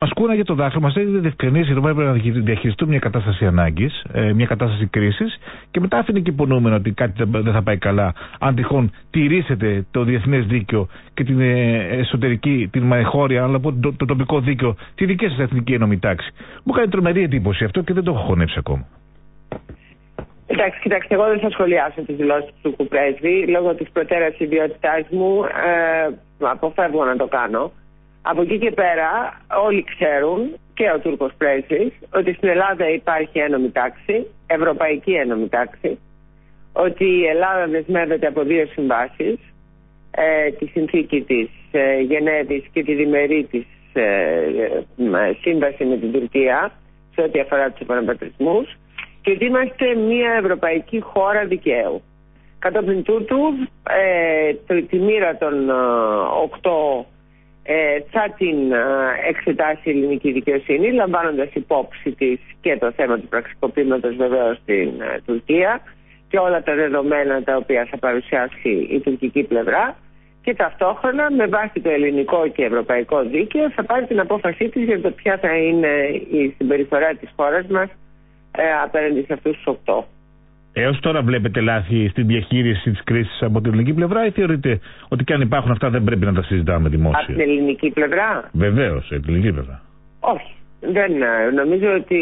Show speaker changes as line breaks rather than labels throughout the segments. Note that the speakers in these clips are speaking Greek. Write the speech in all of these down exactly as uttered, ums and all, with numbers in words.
ασκούν για το δάχτυλο, μας έδινε διευκρινήσει ότι πρέπει να διαχειριστούν μια κατάσταση ανάγκης, μια κατάσταση κρίσης, και μετά αφήνει και υπονοούμενο ότι κάτι δεν θα πάει καλά αν τυχόν τηρήσετε το διεθνές δίκαιο και την εσωτερική, την μαϊχώρια, αλλά το, το, το τοπικό δίκαιο, τη δική σας εθνική ενόμη τάξη. Μου κάνει τρομερή εντύπωση αυτό και δεν το έχω χωνέψει ακόμα.
Εντάξει, κοιτάξτε, εγώ δεν θα σχολιάσω τις δηλώσεις του τουρκου πρέσβη. Λόγω της προτέρας ιδιότητάς μου ε, αποφεύγω να το κάνω. Από εκεί και πέρα όλοι ξέρουν, και ο Τούρκος πρέσβης, ότι στην Ελλάδα υπάρχει ένομη τάξη, ευρωπαϊκή ένομη τάξη, ότι η Ελλάδα δεσμεύεται από δύο συμβάσεις, ε, τη συνθήκη της ε, Γενέβης και τη διμερή της ε, ε, σύμβαση με την Τουρκία σε ό,τι αφορά τους επαναπατρισμούς, και ότι είμαστε μια ευρωπαϊκή χώρα δικαίου. Κατόπιν τούτου, ε, τη μοίρα των ε, οκτώ ε, θα την ε, εξετάσει η ελληνική δικαιοσύνη, λαμβάνοντας υπόψη της και το θέμα του πραξικοπήματος βεβαίως στην ε, Τουρκία και όλα τα δεδομένα τα οποία θα παρουσιάσει η τουρκική πλευρά, και ταυτόχρονα με βάση το ελληνικό και ευρωπαϊκό δίκαιο θα πάρει την απόφασή της για το ποια θα είναι η συμπεριφορά της χώρας μας ε, απέναντι σε αυτούς τους οκτώ.
Έως τώρα βλέπετε λάθη στην διαχείριση της κρίσης από την ελληνική πλευρά, ή θεωρείτε ότι και αν υπάρχουν αυτά δεν πρέπει να τα συζητάμε δημόσια?
Από την ελληνική πλευρά?
Βεβαίως, από την ελληνική πλευρά.
Όχι. Δεν, νομίζω ότι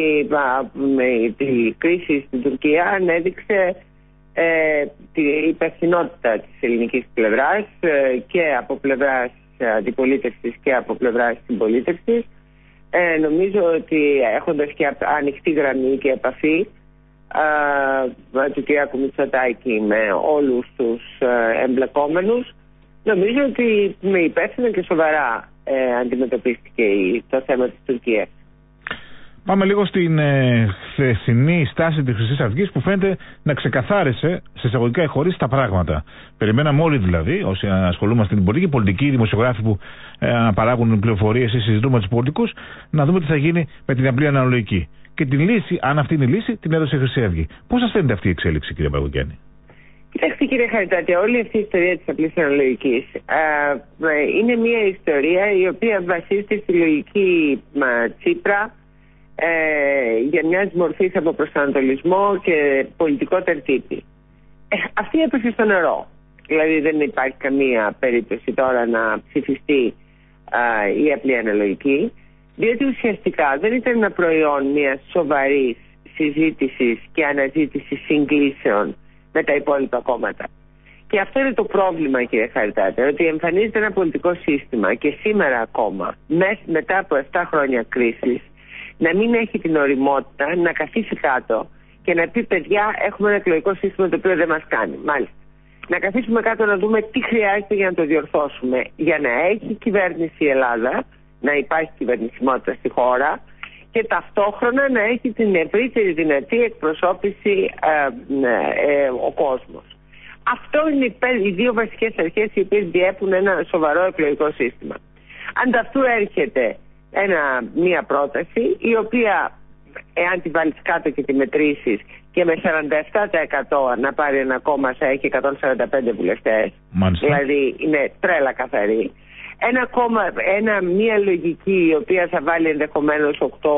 η κρίση στην Τουρκία ανέδειξε ε, την υπευθυνότητα της ελληνικής πλευράς ε, και από πλευράς αντιπολίτευσης και από πλευράς συμπολίτευσης. Ε, νομίζω ότι έχοντας και ανοιχτή γραμμή και επαφή ε, του κ. Μητσοτάκη με όλους τους ε, εμπλεκόμενους, νομίζω ότι με υπεύθυνα και σοβαρά ε, αντιμετωπίστηκε το θέμα της Τουρκίας.
Πάμε λίγο στην ε, χθεσινή στάση της Χρυσής Αυγής, που φαίνεται να ξεκαθάρισε σε εισαγωγικά εχωρίς τα πράγματα. Περιμέναμε όλοι δηλαδή, όσοι ασχολούμαστε με την πολιτική, πολιτικοί, δημοσιογράφοι που ε, παράγουν πληροφορίες ή συζητούμε με τους πολιτικούς, να δούμε τι θα γίνει με την απλή αναλογική. Και την λύση, αν αυτή είναι η λύση, την έδωσε η Χρυσή Αυγή. Πώς σας φαίνεται αυτή η εξέλιξη, κύριε Μπαρμπαγιάννη?
Κοιτάξτε, κύριε Χαριτάτη, όλη αυτή η ιστορία της απλής αναλογικής ε, είναι μια ιστορία η οποία βασίζεται στη λογική μα, Τσίπρα ε, για μιας μορφής από προσανατολισμό και πολιτικό τερτύπη. Ε, αυτή έπεσε στο νερό. Δηλαδή δεν υπάρχει καμία περίπτωση τώρα να ψηφιστεί ε, η απλή αναλογική, διότι ουσιαστικά δεν ήταν ένα προϊόν μιας σοβαρής συζήτησης και αναζήτησης συγκλήσεων με τα υπόλοιπα κόμματα. Και αυτό είναι το πρόβλημα, κύριε Χαριτάτη, ότι εμφανίζεται ένα πολιτικό σύστημα και σήμερα ακόμα, μετά από επτά χρόνια κρίσης, να μην έχει την οριμότητα να καθίσει κάτω και να πει: παιδιά, έχουμε ένα εκλογικό σύστημα το οποίο δεν μας κάνει. Μάλιστα. Να καθίσουμε κάτω να δούμε τι χρειάζεται για να το διορθώσουμε, για να έχει κυβέρνηση η Ελλάδα, να υπάρχει κυβερνησιμότητα στη χώρα, και ταυτόχρονα να έχει την ευρύτερη δυνατή εκπροσώπηση ε, ε, ε, ο κόσμος. Αυτό είναι οι δύο βασικές αρχές οι οποίες διέπουν ένα σοβαρό εκλογικό σύστημα. Ανταυτού έρχεται ένα, μία πρόταση η οποία, εάν τη βάλεις κάτω και τη μετρήσεις, και με σαράντα επτά τοις εκατό να πάρει ένα κόμμα θα έχει εκατόν σαράντα πέντε βουλευτές, δηλαδή είναι τρέλα καθαρή. Ένα κόμμα, ένα, μια λογική η οποία θα βάλει ενδεχομένως οκτώ,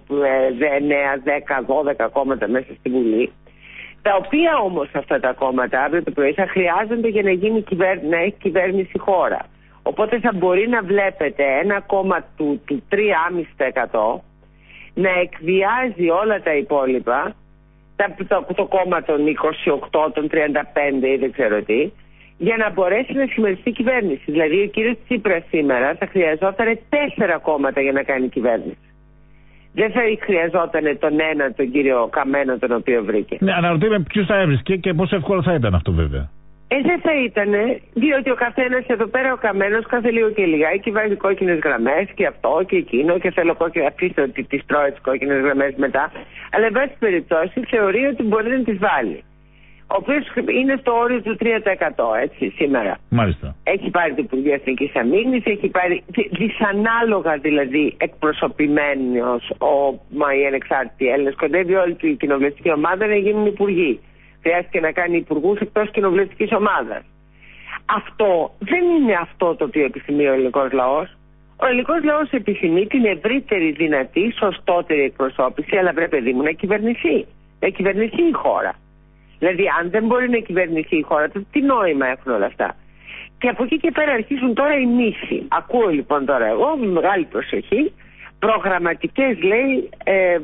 εννέα, δέκα, δώδεκα κόμματα μέσα στη Βουλή, τα οποία όμως αυτά τα κόμματα αύριο το πρωί θα χρειάζονται για να, γίνει κυβέρ... να έχει κυβέρνηση η χώρα. Οπότε θα μπορεί να βλέπετε ένα κόμμα του, του τρία κόμμα πέντε τοις εκατό να εκβιάζει όλα τα υπόλοιπα, τα, το, το κόμμα των είκοσι οκτώ, των τριάντα πέντε ή δεν ξέρω τι, για να μπορέσει να συμμεριστεί κυβέρνηση. Δηλαδή ο κύριος Τσίπρας σήμερα θα χρειαζόταν τέσσερα κόμματα για να κάνει κυβέρνηση. Δεν θα χρειαζόταν τον ένα, τον κύριο Καμένο, τον οποίο βρήκε. Ναι,
αναρωτιέμαι ποιους θα έβρισκε και πόσο εύκολο θα ήταν αυτό, βέβαια.
Ε, δεν θα ήταν, διότι ο καθένας εδώ πέρα, ο Καμένος, κάθε λίγο και λιγάκι βάζει κόκκινες γραμμές και αυτό και εκείνο, και θέλω κόκκινες, αφήστε ότι τις τρώει τις κόκκινες γραμμές μετά. Αλλά εν πάση περιπτώσει θεωρεί ότι μπορεί να τις βάλει. Ο οποίος είναι στο όριο του τρία τοις εκατό έτσι σήμερα.
Μάλιστα.
Έχει πάρει το Υπουργείο Εθνικής Αμήνης, έχει πάρει δυσανάλογα δηλαδή εκπροσωπημένος ο μα, οι ανεξάρτητοι Έλληνες. Κοντεύει όλη η κοινοβουλευτική ομάδα να γίνουν υπουργοί. Χρειάστηκε να κάνει υπουργούς εκτός κοινοβουλευτικής ομάδας. Αυτό δεν είναι αυτό το οποίο επιθυμεί ο ελληνικός λαός. Ο Ο ελληνικός λαός επιθυμεί την ευρύτερη δυνατή, σωστότερη εκπροσώπηση, αλλά πρέπει, παιδί μου, να κυβερνηθεί. Να κυβερνηθεί η χώρα. Δηλαδή, αν δεν μπορεί να κυβερνηθεί η χώρα, τότε τι νόημα έχουν όλα αυτά. Και από εκεί και πέρα αρχίζουν τώρα οι μύθοι. Ακούω λοιπόν τώρα εγώ με μεγάλη προσοχή προγραμματικές, λέει, ε,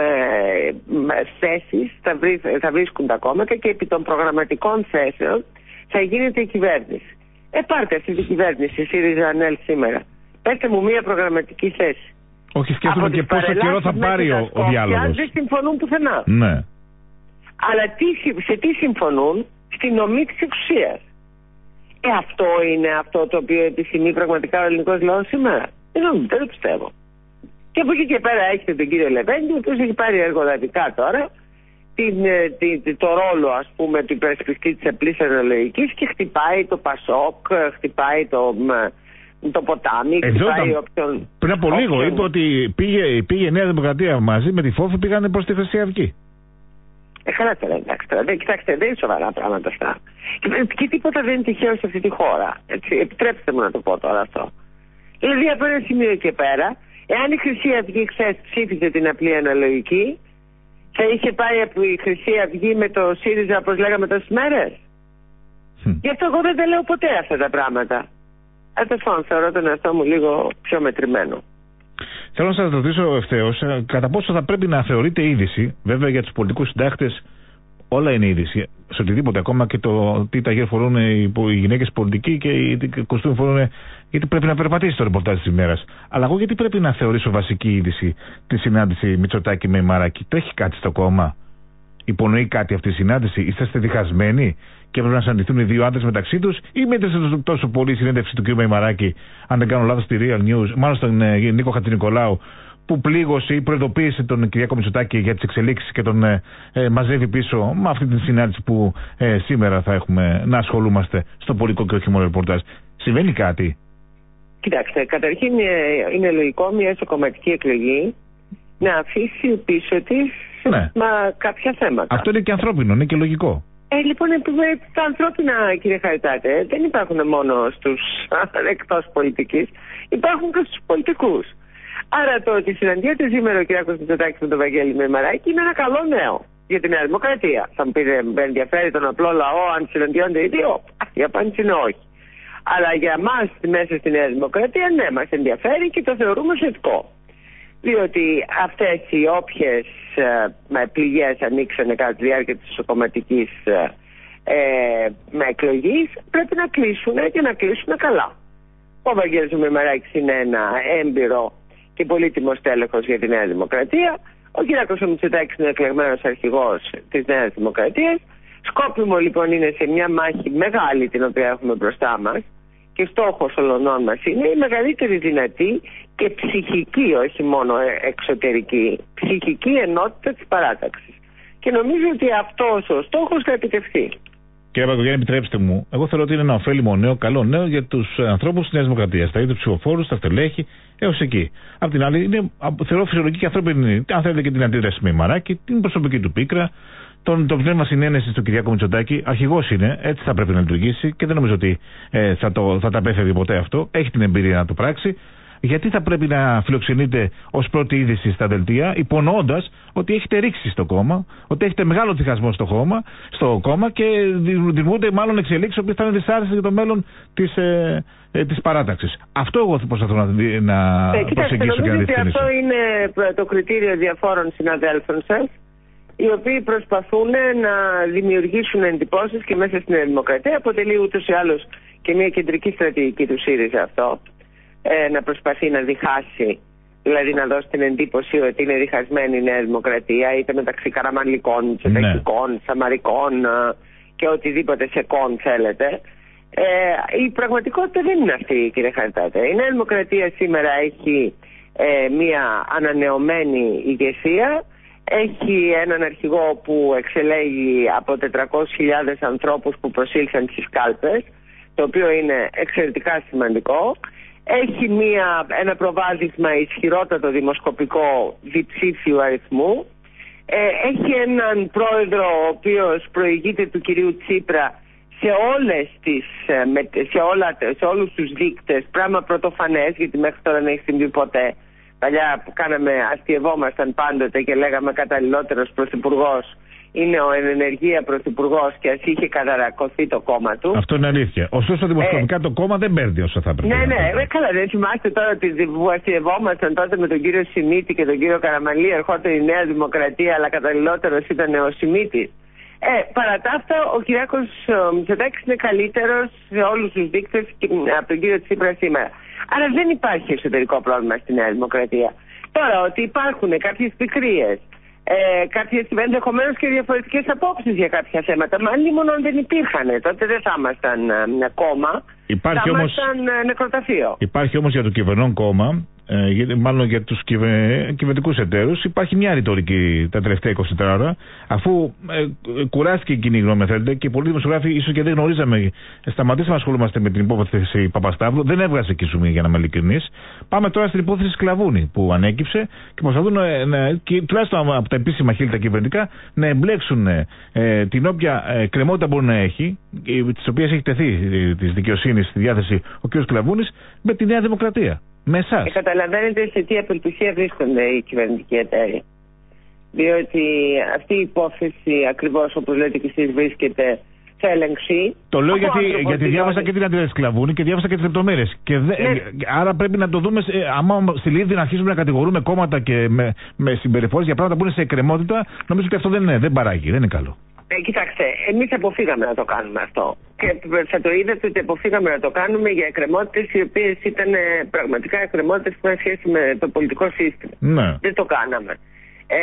θέσεις θα, βρί, θα βρίσκουν τα κόμματα και επί των προγραμματικών θέσεων θα γίνεται η κυβέρνηση. Ε, πάρτε αυτή την κυβέρνηση, ΣΥΡΙΖΑ ΑΝΕΛ σήμερα. Πέστε μου μία προγραμματική θέση.
Όχι, σκέφτομαι και πόσο καιρό θα πάρει ο, ο διάλογος.
Δεν συμφωνούν πουθενά.
Ναι. Αλλά
τι, σε τι συμφωνούν? Στην ομή της εξουσίας. Ε, αυτό είναι αυτό το οποίο επιθυμεί πραγματικά ο ελληνικός λαός σήμερα? Δεν, δεν το πιστεύω. Και από εκεί και πέρα έχετε τον κύριο Λεβέντη, ο οποίος έχει πάρει εργολαβικά τώρα την, την, το ρόλο, ας πούμε, του υπερασπιστή της απλής αναλογικής και χτυπάει το Πασόκ, χτυπάει το, το ποτάμι,
εδώ
χτυπάει
ήταν,
όποιον...
Πριν από λίγο
όποιον...
είπε ότι πήγε, πήγε η Νέα Δημοκρατία μαζί με τη Φόφη, πήγανε προς τη Χρυσή Αυγή.
Ε, καλά τώρα, εντάξει τώρα. Δεν, κοιτάξτε, δεν είναι σοβαρά πράγματα αυτά. Και, και τίποτα δεν είναι τυχαίο σε αυτή τη χώρα. Έτσι, επιτρέψτε μου να το πω τώρα αυτό. Δηλαδή, από ένα σημείο και πέρα, εάν η Χρυσή Αυγή χθες ψήφιζε την απλή αναλογική, θα είχε πάει από η Χρυσή Αυγή με το ΣΥΡΙΖΑ, όπως λέγαμε, τόσες μέρες. Mm. Γι' αυτό εγώ δεν τα λέω ποτέ αυτά τα πράγματα. Αντεφόν, θεωρώ τον εαυτό μου λίγο πιο μετρημένο.
Θέλω να σας ρωτήσω ευθέως, κατά πόσο θα πρέπει να θεωρείται είδηση, βέβαια για τους πολιτικούς συντάκτες όλα είναι είδηση, σε οτιδήποτε, ακόμα και το τι ταγέρ φορούν οι, οι γυναίκες πολιτικοί και οι κοστούμι φορούν, γιατί πρέπει να περπατήσει το ρεπορτάζ της ημέρας. Αλλά εγώ γιατί πρέπει να θεωρήσω βασική είδηση τη συνάντηση Μητσοτάκη με Μαράκη? Τρέχει κάτι στο κόμμα? Υπονοεί κάτι αυτή η συνάντηση? Είσαστε διχασμένοι και πρέπει να συναντηθούν οι δύο άντρες μεταξύ τους, ή μένετε τόσο πολύ η συνέντευξη του κ. Μαράκη, αν δεν κάνω λάθος, στη Real News, μάλλον στον ε, Νίκο Χατζηνικολάου, που πλήγωσε ή προειδοποίησε τον Κυριάκο Μητσοτάκη για τις εξελίξεις και τον ε, ε, μαζεύει πίσω με αυτή τη συνάντηση που ε, σήμερα θα έχουμε να ασχολούμαστε στο πολιτικό και όχι μόνο ρεπορτάζ? Συμβαίνει κάτι?
Κοιτάξτε, καταρχήν ε, είναι λογικό μια εσωκομματική εκλογή να αφήσει πίσω της
ναι.
μα, κάποια θέματα.
Αυτό είναι και ανθρώπινο, είναι και λογικό.
Ε, λοιπόν, τα ανθρώπινα, κύριε Χαριτάτε, δεν υπάρχουν μόνο στους εκτός πολιτικής, υπάρχουν και στους πολιτικούς. Άρα το ότι συναντιέται σήμερα ο κ. Μητσοτάκης με τον Βαγγέλη με Μαράκη είναι ένα καλό νέο για τη Νέα Δημοκρατία. Θα μου πείτε, με ενδιαφέρει τον απλό λαό αν συναντιόνται οι δύο? Η απάντηση είναι όχι. Αλλά για μας μέσα στη Νέα Δημοκρατία, ναι, μας ενδιαφέρει και το θεωρούμε θετικό. Διότι αυτές οι όποιες ε, πληγές ανοίξανε κατά τη διάρκεια της ισοκομματικής ε, με εκλογής πρέπει να κλείσουν και να κλείσουν καλά. Ο Βαγγέλης Μεμαράκης είναι ένα έμπειρο και πολύτιμος τέλεχος για τη Νέα Δημοκρατία. Ο κ. Μητσοτάκης είναι εκλεγμένος αρχηγός της Νέας Δημοκρατίας. Σκόπιμο λοιπόν είναι σε μια μάχη μεγάλη την οποία έχουμε μπροστά μας και στόχος όλων μας είναι η μεγαλύτερη δυνατή και ψυχική, όχι μόνο εξωτερική, ψυχική ενότητα της παράταξης. Και νομίζω ότι αυτός ο στόχος θα επιτευχθεί.
Κύριε Παγκογιάννη, επιτρέψτε μου, εγώ θεωρώ ότι είναι ένα ωφέλιμο νέο, καλό νέο για τους ανθρώπους της Νέας Δημοκρατίας, τα ίδια ψηφοφόρους, τα στελέχη, έως εκεί. Απ' την άλλη, είναι, θεωρώ φυσιολογική και ανθρώπινη, αν θέλετε, και την αντίδραση με Μαράκη, την προσωπική του πίκρα, τον, το πνεύμα συνένεσης του Κυριάκου Μητσοτάκη. Αρχηγός είναι, έτσι θα πρέπει να λειτουργήσει και δεν νομίζω ότι ε, θα, το, θα τα απέφευγε ποτέ αυτό. Έχει την εμπειρία να το πράξει. Γιατί θα πρέπει να φιλοξενείτε ως πρώτη είδηση στα δελτία, υπονοώντας ότι έχετε ρίξει στο κόμμα, ότι έχετε μεγάλο διχασμό στο κόμμα, στο κόμμα και δημιουργούνται μάλλον εξελίξεις που θα είναι δυσάρεστες για το μέλλον της, ε, ε, της παράταξης. Αυτό εγώ προσπαθώ να, να
ε,
προσεγγίσω και να διευθύνω.
Αυτό είναι το κριτήριο διαφόρων συναδέλφων σας, οι οποίοι προσπαθούν να δημιουργήσουν εντυπώσεις και μέσα στην Δημοκρατία. Αποτελεί ούτως ή άλλως και μια κεντρική στρατηγική του ΣΥΡΙΖΑ αυτό. Ε, να προσπαθεί να διχάσει, δηλαδή να δώσει την εντύπωση ότι είναι διχασμένη η Νέα Δημοκρατία, είτε μεταξύ καραμανλικών, μητσοτακικών, ναι. σαμαρικών και οτιδήποτε σεκών θέλετε. Ε, η πραγματικότητα δεν είναι αυτή, κύριε Χαριτάτε. Η Νέα Δημοκρατία σήμερα έχει ε, μια ανανεωμένη ηγεσία, έχει έναν αρχηγό που εξελέγει από τετρακόσιες χιλιάδες ανθρώπους που προσήλθαν στις κάλπες, το οποίο είναι εξαιρετικά σημαντικό. Έχει μια, ένα προβάδισμα ισχυρότατο δημοσκοπικό διψήφιου αριθμού. Ε, έχει έναν πρόεδρο ο οποίος προηγείται του κυρίου Τσίπρα σε όλες τις, σε, όλα, σε όλους τους δείκτες, πράγμα πρωτοφανές, γιατί μέχρι τώρα δεν έχει συμβεί ποτέ. Παλιά που κάναμε, αστειευόμασταν πάντοτε και λέγαμε καταλληλότερος πρωθυπουργός είναι ο εν ενεργεία πρωθυπουργός και ας είχε καταρακωθεί το κόμμα του.
Αυτό είναι αλήθεια. Ωστόσο, δημοσιογραφικά ε, το κόμμα δεν παίρνει όσο θα πρέπει.
Ναι, ναι, ναι, καλά, δεν θυμάστε τώρα ότι που αστειευόμασταν τότε με τον κύριο Σιμίτη και τον κύριο Καραμανλή, ερχόταν η Νέα Δημοκρατία, αλλά καταλληλότερος ήταν ο Σιμίτης. Ε, παρά τα αυτά, ο Κυριάκος Μητσοτάκης είναι καλύτερος σε όλους τους δείκτες από τον κύριο Τσίπρα σήμερα. Άρα δεν υπάρχει εσωτερικό πρόβλημα στη Νέα Δημοκρατία. Τώρα, ότι υπάρχουν κάποιες πικρίες, ε, κάποιες ενδεχομένως και διαφορετικές απόψεις για κάποια θέματα, μα αν μόνο δεν υπήρχαν, τότε δεν θα ήμασταν κόμμα,
υπάρχει
θα
όμως,
ήμασταν νεκροταφείο.
Υπάρχει όμως για το κυβερνών κόμμα, ε, μάλλον για τους κυβε... κυβερνητικούς εταίρους, υπάρχει μια ρητορική τα τελευταία είκοσι τέσσερις ώρα, αφού ε, κουράστηκε η κοινή γνώμη, θέλετε, και πολλοί δημοσιογράφοι ίσως και δεν γνωρίζαμε, σταματήσαμε να ασχολούμαστε με την υπόθεση Παπασταύρου, δεν έβγαζε και σουμί, για να είμαι ειλικρινής. Πάμε τώρα στην υπόθεση Σκλαβούνη που ανέκυψε και προσπαθούν, ε, ε, και, τουλάχιστον από τα επίσημα χείλη τα κυβερνητικά, να εμπλέξουν ε, την όποια ε, κρεμότητα μπορεί να έχει, ε, τις οποίες έχει τεθεί ε, της δικαιοσύνης στη διάθεση ο κ. Σκλαβούνης, με τη Νέα Δημοκρατία. Με εσάς.
Ε, καταλαβαίνετε σε τι απελπισία βρίσκονται οι κυβερνητικοί εταίροι. Διότι αυτή η υπόθεση, ακριβώς όπως λέτε και εσείς, βρίσκεται σε έλεγξη.
Το λέω γιατί, γιατί διάβασα και την αντίδραση Σκλαβούνη και διάβασα και τις λεπτομέρειες. Και δε, ναι. Άρα πρέπει να το δούμε. Ε, άμα στη Λίδη να αρχίσουμε να κατηγορούμε κόμματα και με, με συμπεριφορές για πράγματα που είναι σε εκκρεμότητα, νομίζω ότι αυτό δεν, είναι, δεν παράγει, δεν είναι καλό.
Ε, κοιτάξτε, εμείς αποφύγαμε να το κάνουμε αυτό. Και θα το είδατε ότι αποφύγαμε να το κάνουμε για εκκρεμότητες οι οποίες ήταν πραγματικά εκκρεμότητες που είχαν σχέση με το πολιτικό σύστημα.
Ναι.
Δεν το κάναμε. Ε,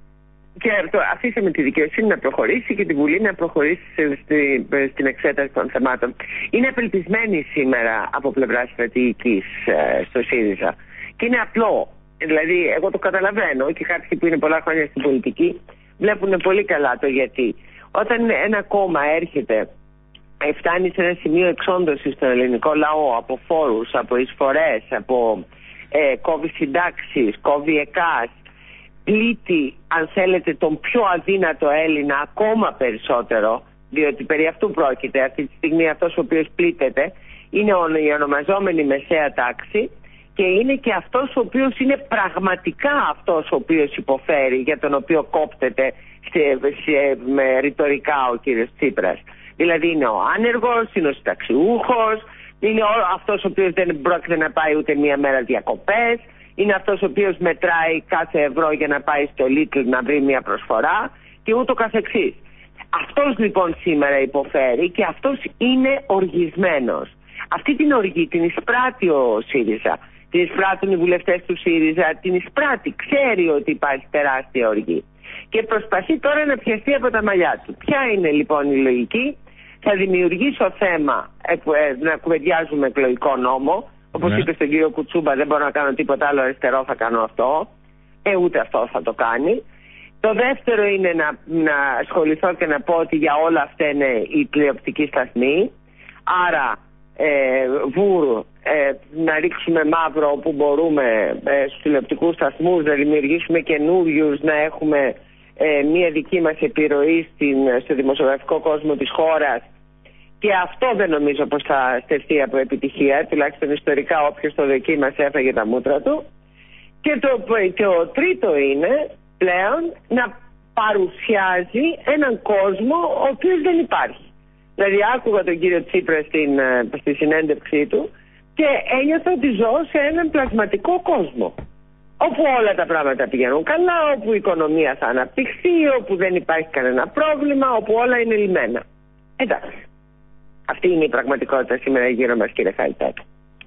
και το, αφήσαμε τη δικαιοσύνη να προχωρήσει και τη Βουλή να προχωρήσει στη, στην εξέταση των θεμάτων. Είναι απελπισμένη σήμερα από πλευρά στρατηγικής ε, στο ΣΥΡΙΖΑ. Και είναι απλό. Δηλαδή, εγώ το καταλαβαίνω και κάποιοι που είναι πολλά χρόνια στην πολιτική βλέπουν πολύ καλά το γιατί. Όταν ένα κόμμα έρχεται, φτάνει σε ένα σημείο εξόντωσης στον ελληνικό λαό από φόρους, από εισφορές, από ε, κόβει συντάξεις, κόβει ΕΚΑΣ, πλήττει, αν θέλετε, τον πιο αδύνατο Έλληνα ακόμα περισσότερο, διότι περί αυτού πρόκειται αυτή τη στιγμή. Αυτός ο οποίος πλήττεται είναι η ονομαζόμενη μεσαία τάξη και είναι και αυτός ο οποίος είναι πραγματικά αυτός ο οποίος υποφέρει, για τον οποίο κόπτεται σε, σε, με ρητορικά ο κύριος Τσίπρας. Δηλαδή είναι ο άνεργος, είναι ο συνταξιούχος, είναι ο, αυτός ο οποίος δεν πρόκειται να πάει ούτε μία μέρα διακοπές, είναι αυτός ο οποίος μετράει κάθε ευρώ για να πάει στο Lidl να βρει μία προσφορά και ούτω καθεξής. Αυτός λοιπόν σήμερα υποφέρει και αυτός είναι οργισμένος. Αυτή την οργή την εισπράττει ο ΣΥΡΙΖΑ, την εισπράττουν οι βουλευτές του ΣΥΡΙΖΑ, την εισπράττει, ξέρει ότι υπάρχει τεράστια οργή και προσπαθεί τώρα να πιαστεί από τα μαλλιά του. Ποια είναι λοιπόν η λογική? Θα δημιουργήσω θέμα ε, ε, να κουβεντιάζουμε εκλογικό νόμο. Όπως ναι. είπε στον κύριο Κουτσούμπα, δεν μπορώ να κάνω τίποτα άλλο αριστερό, θα κάνω αυτό. Ε, ούτε αυτό θα το κάνει. Το δεύτερο είναι να, να ασχοληθώ και να πω ότι για όλα αυτά είναι οι τηλεοπτικοί σταθμοί. Άρα, ε, βούρ, ε, να ρίξουμε μαύρο όπου μπορούμε ε, στους τηλεοπτικούς σταθμούς, να δημιουργήσουμε καινούριους, να έχουμε ε, μία δική μας επιρροή στην, στο δημοσιογραφικό κόσμο της χώρας. Και αυτό δεν νομίζω πως θα στεφτεί από επιτυχία, τουλάχιστον ιστορικά όποιος το δοκίμασε έφαγε τα μούτρα του. Και το, το τρίτο είναι πλέον να παρουσιάζει έναν κόσμο ο οποίος δεν υπάρχει. Δηλαδή άκουγα τον κύριο Τσίπρα στην, στη συνέντευξή του και ένιωθα ότι ζω σε έναν πλασματικό κόσμο, όπου όλα τα πράγματα πηγαίνουν καλά, όπου η οικονομία θα αναπτυχθεί, όπου δεν υπάρχει κανένα πρόβλημα, όπου όλα είναι λυμμένα. Εντάξει. Αυτή είναι η πραγματικότητα σήμερα γύρω μας, κύριε Χαϊτάκη.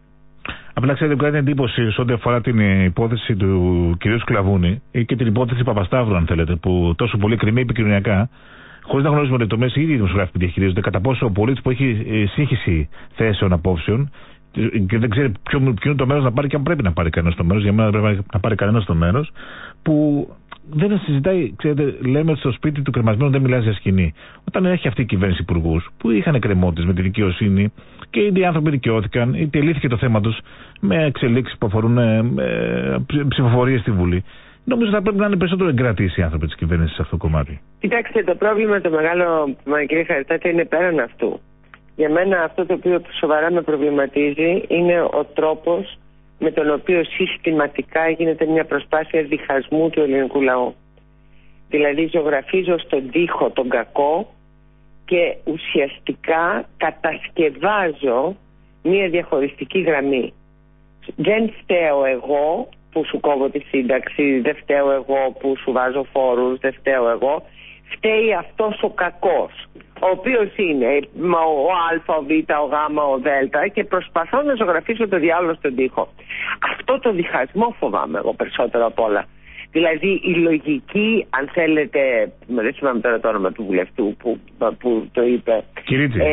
Απλά ξέρετε, μου κάνει εντύπωση σε ό,τι αφορά την υπόθεση του κ. Σκλαβούνη ή και την υπόθεση Παπασταύρου, αν θέλετε, που τόσο πολύ κρυμεί επικοινωνιακά, χωρίς να γνωρίζουμε λεπτομέρειες, οι ίδιοι οι δημοσιογράφοι που διαχειρίζονται, κατά πόσο ο πολίτης που έχει σύγχυση θέσεων, απόψεων και δεν ξέρει ποιο, ποιο είναι το μέρος να πάρει και αν πρέπει να πάρει κανένα το μέρος, για μένα πρέπει να πάρει κανένα το μέρος, που δεν συζητάει, ξέρετε, λέμε ότι στο σπίτι του κρεμασμένου δεν μιλάει για σκηνή. Όταν έχει αυτή η κυβέρνηση υπουργούς που είχαν εκκρεμότητες με τη δικαιοσύνη και είτε οι άνθρωποι δικαιώθηκαν, είτε λύθηκε το θέμα τους με εξελίξεις που αφορούν ε, ψηφοφορίες στη Βουλή. Νομίζω θα πρέπει να είναι περισσότερο εγκρατήσει οι άνθρωποι της κυβέρνησης σε αυτό το κομμάτι.
Κοιτάξτε, το πρόβλημα το μεγάλο, κύριε Χαριτάτη, είναι πέραν αυτού. Για μένα αυτό το οποίο σοβαρά με προβληματίζει είναι ο τρόπος με τον οποίο συστηματικά γίνεται μια προσπάθεια διχασμού του ελληνικού λαού. Δηλαδή ζωγραφίζω στον τοίχο τον κακό και ουσιαστικά κατασκευάζω μια διαχωριστική γραμμή. Δεν φταίω εγώ που σου κόβω τη σύνταξη, δεν φταίω εγώ που σου βάζω φόρους, δεν φταίω εγώ. Φταίει αυτός ο κακός, ο οποίος είναι ο Α, ο Β, ο Γ, ο Δ, και προσπαθώ να ζωγραφίσω το διάολο στον τοίχο. Αυτό το διχασμό φοβάμαι εγώ περισσότερο απ' όλα. Δηλαδή η λογική, αν θέλετε, δεν θυμάμαι τώρα το όνομα του βουλευτού που, που το είπε.
Κυρίτσι.
Ε,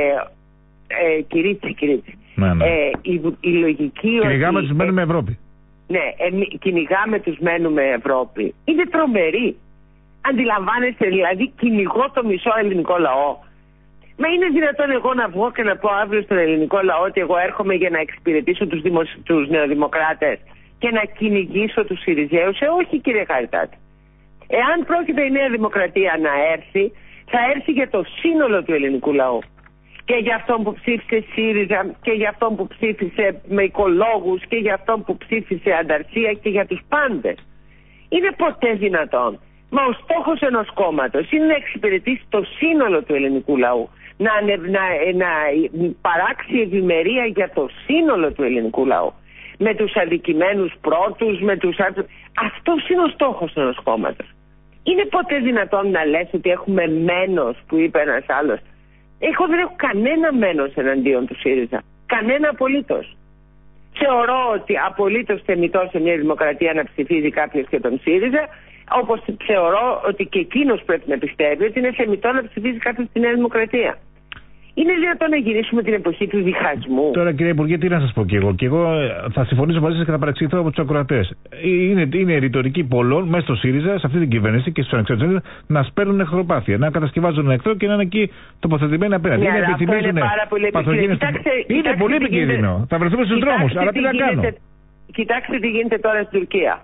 ε, Κυρίτσι, Κυρίτσι.
Ναι, ναι.
Ε, η, η λογική.
Κυνηγάμε
ότι,
τους μένουμε Ευρώπη.
Ναι, ε, κυνηγάμε τους μένουμε Ευρώπη. Είναι τρομερή. Αντιλαμβάνεστε, δηλαδή κυνηγώ το μισό ελληνικό λαό. Μα είναι δυνατόν εγώ να βγω και να πω αύριο στον ελληνικό λαό ότι εγώ έρχομαι για να εξυπηρετήσω τους, δημοσ... τους νεοδημοκράτες και να κυνηγήσω τους Συριζέους? Ε, όχι, κύριε Χαριτάτη. Εάν πρόκειται η Νέα Δημοκρατία να έρθει, θα έρθει για το σύνολο του ελληνικού λαού. Και για αυτόν που ψήφισε ΣΥΡΙΖΑ και για αυτόν που ψήφισε με οικολόγους και για αυτόν που ψήφισε ανταρσία και για τους πάντες. Είναι ποτέ δυνατόν? Μα ο στόχος ενός κόμματος είναι να εξυπηρετήσει το σύνολο του ελληνικού λαού. Να, να, να παράξει ευημερία για το σύνολο του ελληνικού λαού. Με τους αδικημένους πρώτους, με τους... Αυτός είναι ο στόχος ενός κόμματος. Είναι ποτέ δυνατόν να λες ότι έχουμε μένος, που είπε ένας άλλος? Εγώ δεν έχω κανένα μένος εναντίον του ΣΥΡΙΖΑ. Κανένα απολύτως. Θεωρώ ότι απολύτως θεμιτό σε μια δημοκρατία να ψηφίζει κάποιος και τον ΣΥΡΙΖΑ, όπως θεωρώ ότι και εκείνος πρέπει να πιστεύει ότι είναι θεμιτό να ψηφίζει κάποιος τη Νέα Δημοκρατία. Είναι δυνατόν να γυρίσουμε την εποχή του διχασμού?
Τώρα, κύριε Υπουργέ, τι να σας πω κι εγώ. Και εγώ θα συμφωνήσω μαζί σας και θα παρεξηγηθώ από τους ακροατές. Είναι, είναι ρητορική πολλών μέσα στο ΣΥΡΙΖΑ, σε αυτή την κυβέρνηση και στους ανεξάρτητους να σπέρνουν εχθροπάθεια, να κατασκευάζουν ένα εχθρό και να είναι εκεί τοποθετημένοι απέναντι.
Ναι, είναι επιθυμίζουν παθογένειες.
Είναι πολύ επικίνδυνο. Θα βρεθούμε στους δρόμους. Αλλά τι να κάνω?
Κοιτάξτε τι γίνεται τώρα στην Τουρκία.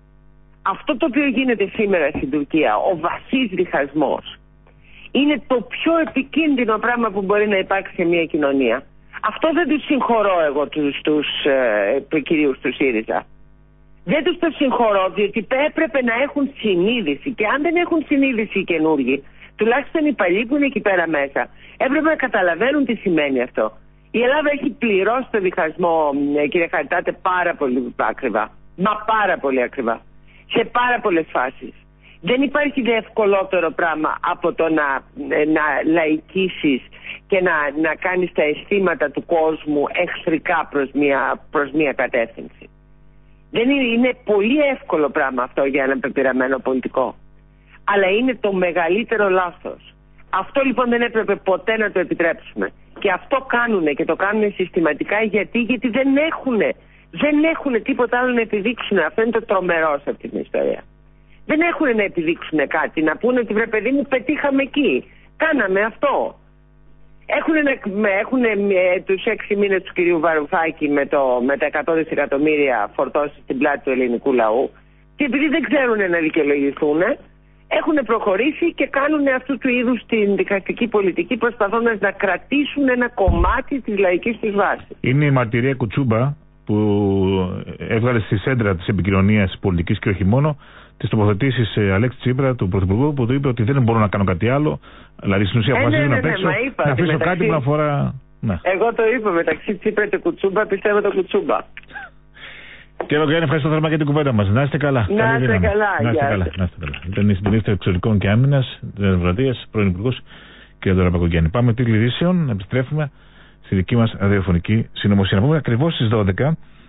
Αυτό το οποίο γίνεται σήμερα στην Τουρκία, ο βαθύς διχασμός, είναι το πιο επικίνδυνο πράγμα που μπορεί να υπάρξει σε μια κοινωνία. Αυτό δεν τους συγχωρώ εγώ τους, τους ε, κυρίους του ΣΥΡΙΖΑ. Δεν τους το συγχωρώ, διότι έπρεπε να έχουν συνείδηση. Και αν δεν έχουν συνείδηση οι καινούργοι, τουλάχιστον οι παλιοί που είναι εκεί πέρα μέσα, έπρεπε να καταλαβαίνουν τι σημαίνει αυτό. Η Ελλάδα έχει πληρώσει το διχασμό, κύριε Χαριτάτε, πάρα πολύ ακριβά. Μα πάρα πολύ ακριβά. Σε πάρα πολλές φάσεις. Δεν υπάρχει ευκολότερο πράγμα από το να, να λαϊκίσεις και να, να κάνεις τα αισθήματα του κόσμου εχθρικά προς μια, προς μια κατεύθυνση. Δεν είναι, είναι πολύ εύκολο πράγμα αυτό για έναν πεπειραμένο πολιτικό. Αλλά είναι το μεγαλύτερο λάθος. Αυτό λοιπόν δεν έπρεπε ποτέ να το επιτρέψουμε. Και αυτό κάνουν και το κάνουν συστηματικά γιατί, γιατί δεν έχουν δεν έχουν τίποτα άλλο να επιδείξουν. Αυτό είναι το τρομερό σε αυτή την ιστορία. Δεν έχουν να επιδείξουν κάτι, να πούνε ότι βρε παιδί μου πετύχαμε εκεί, κάναμε αυτό. Έχουν, έχουν ε, τους έξι μήνες του κυρίου Βαρουφάκη με, το, με τα εκατό δισεκατομμύρια φορτώσει στην πλάτη του ελληνικού λαού και επειδή δεν ξέρουν να δικαιολογηθούν, έχουν προχωρήσει και κάνουν αυτού του είδους την δικαστική πολιτική προσπαθώντας να κρατήσουν ένα κομμάτι της λαϊκής τους βάσης. Είναι
η μαρτυρία Κουτσούμπα που έβγαλε στη σέντρα της επικοινωνίας πολιτικής και όχι μόνο τις τοποθετήσεις Αλέξη Τσίπρα, του Πρωθυπουργού, που του είπε ότι δεν μπορώ να κάνω κάτι άλλο. Δηλαδή στην ουσία αποφασίζω να παίξω, να αφήσω μεταξύ... κάτι που να αφορά. Ναι.
Εγώ το είπα, μεταξύ Τσίπρα και Κουτσούμπα πιστεύω το Κουτσούμπα.
Κύριε Λογιάννη, ευχαριστώ θερμά για την κουβέντα μας. Να είστε καλά.
Να είστε καλά.
Να είστε καλά. Να είστε καλά. Ήταν η συντηρήτρια εξωτερικών και άμυνας της Δημοκρατίας, πρώην Υπουργός, κ. Δώρα Πακογιάννη. Πάμε τίτλοι ειδήσεων, επιστρέφουμε στη δική μας ραδιοφωνική συνωμοσία. Να πούμε ακριβώς στις δώδεκα.